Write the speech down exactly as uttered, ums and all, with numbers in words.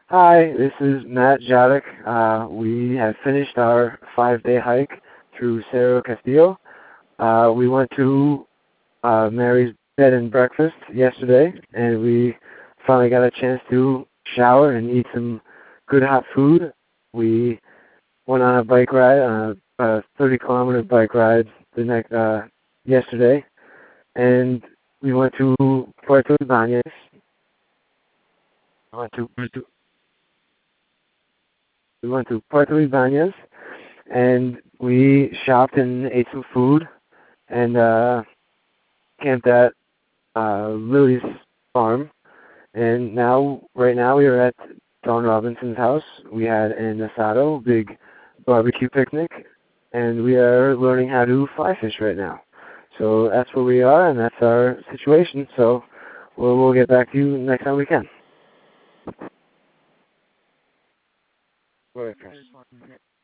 Hi, this is Matt Jadek. Uh, we have finished our five-day hike through Cerro Castillo. Uh, we went to uh, Mary's bed and breakfast yesterday, and we finally got a chance to shower and eat some good hot food. We went on a bike ride, on a, a thirty kilometer bike ride the next uh, yesterday, and we went to Puerto Ibanez. We went to, we went to Puerto Ibanez, and we shopped and ate some food and uh, camped at uh, Lily's farm. And now, right now, we are at Dawn Robinson's house. We had an asado, big barbecue picnic, and we are learning how to fly fish right now. So that's where we are, and that's our situation. So we'll, we'll get back to you next time we can. Go ahead, Chris.